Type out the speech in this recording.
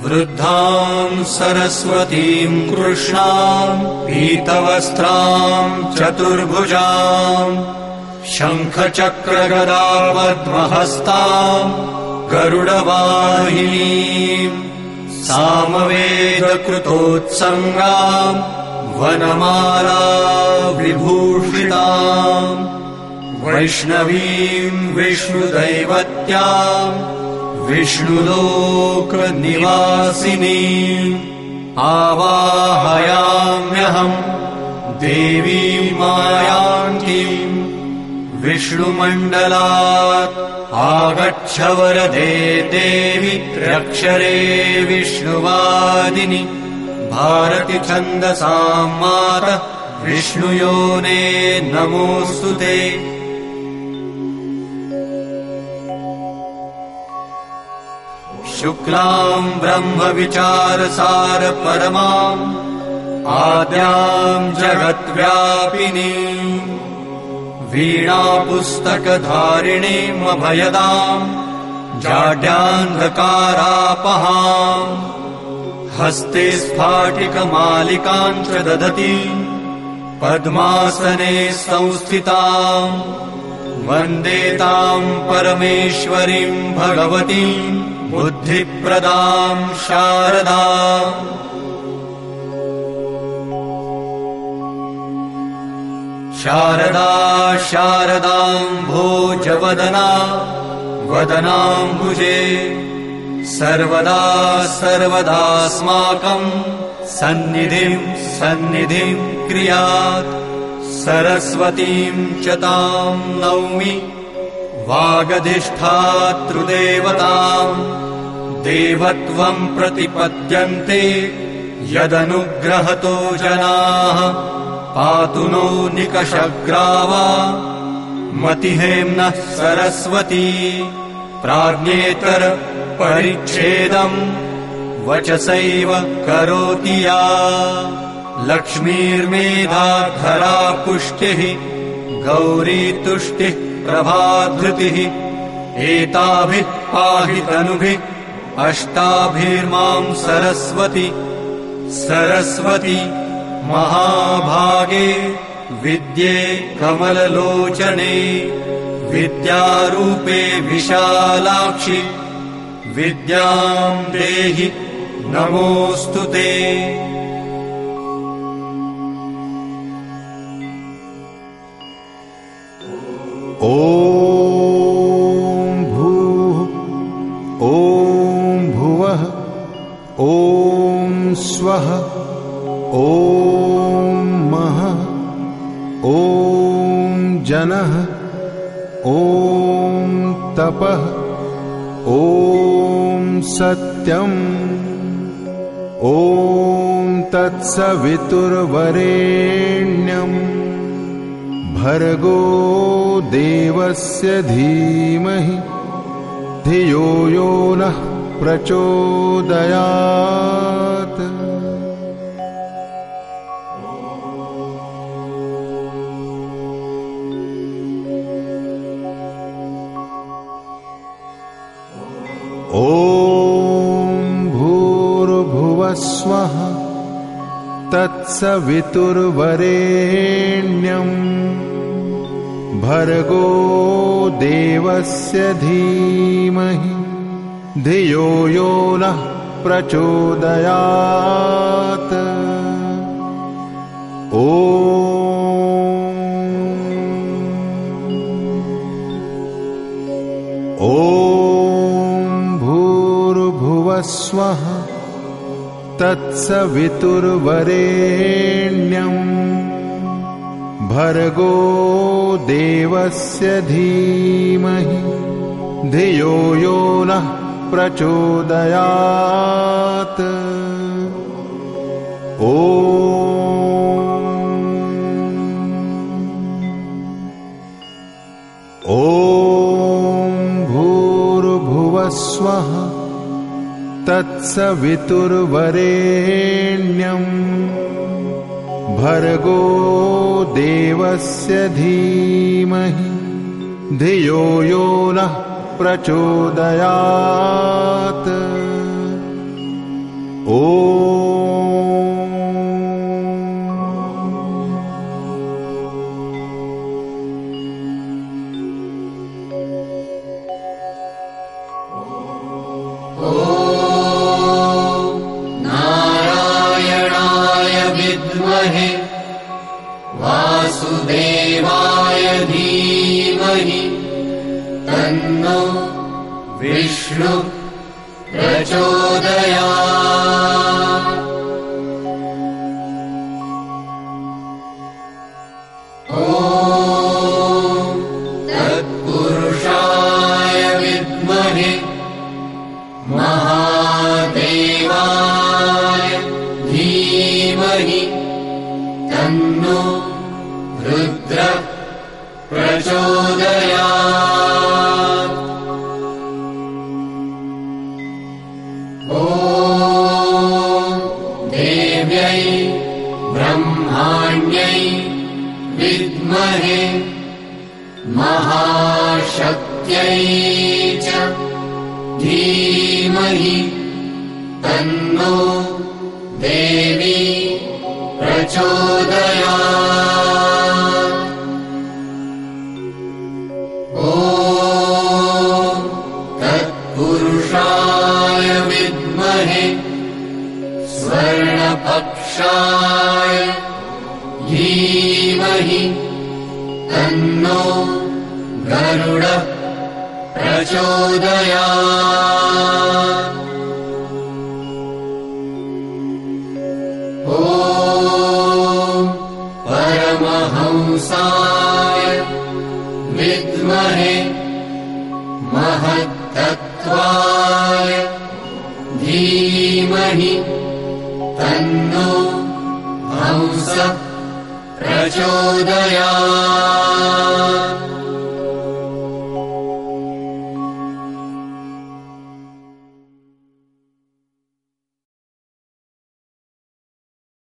वृद्धां सरस्वतीं कृष्णां पीतवस्त्रां चतुर्भुजां शङ्खचक्रगदा पद्महस्तां गरुडवाहिनीं सामवेदकृतोत्सङ्गां वनमाला विभूषितां वैष्णवीं विष्णुदैवत्यां विष्णुलोकनिवासिनीं आवाहयाम्यहं देवीं मायाङ्कीं विष्णुमण्डलात् आगच्छ वरदे देवि त्र्यक्षरे विष्णुवादिनि भारति छन्दसां मातः विष्णुयोने नमोऽस्तुते। शुक्लां ब्रह्मविचारसार परमां आद्यां जगद्व्यापिनीं वीणापुस्तकधारिणीम् अभयदां जाड्यान्धकारापहां हस्ते स्फाटिकमालिकां च ददतीं पद्मासने संस्थितां वन्दे तां परमेश्वरीं भगवतीं बुद्धिप्रदां शारदाम्। शारदा शारदाम्भोजवदना वदनाम्बुजे सर्वदा सर्वदास्माकं सन्निधिं क्रियात्। सरस्वतीं च तां नौमि वागधिष्ठातृदेवतां देवत्वं प्रतिपद्यन्ते यदनुग्रहतो जनाः पातु नो निकषग्रावा मतिहेम्नः सरस्वती प्राज्ञेतर परिच्छेदम् वचसैव करोति या लक्ष्मीर्मेधाधरा पुष्टिः गौरी तुष्टिः प्रभाधृतिः एताभिः पाहि तनुभिः अष्टाभिर्मां सरस्वती सरस्वती महाभागे विद्ये कमललोचने विद्यारूपे विशालाक्षि विद्यां देहि नमोऽस्तु ते। ॐ भूः ॐ भुवः ॐ स्वः ॐ महः ॐ जनः ॐ तपः ॐ सत्यम् ॐ तत्सवितुर्वरेण्यम् भर्गो देवस्य धीमहि धियो यो नः प्रचोदयात्। ॐ भूर्भुवः स्वः तत्सवितुर्वरेण्यम् भर्गो देवस्य धीमहि धियो यो नः प्रचोदयात्। ॐ भूर्भुवः स्वः तत्सवितुर्वरेण्यम् भर्गो देवस्य धीमहि धियो यो नः प्रचोदयात्। ॐ भूर्भुवः स्वः तत्सवितुर्वरेण्यम् भर्गो देवस्य धीमहि धियो यो नः प्रचोदयात्। ॐ तन्नो विष्णु प्रचोदयात्। ॐ तत्पुरुषाय विद्महे महादेवाय धीमहि तन्नो रुद्रः प्रचोदयात्। ॐ देव्यै ब्रह्माण्यै विद्महे महाशक्त्यै च धीमहि तन्नो देवी प्रचोदयात्। ॐ तत्पुरुषाय विद्महे स्वर्णपक्षाय धीमहि तन्नो गरुडः प्रचोदयात्। ॐ परमहंसाय विद्महे महत्तत्त्वाय धीमहि तन्नो हंसः प्रचोदयात्।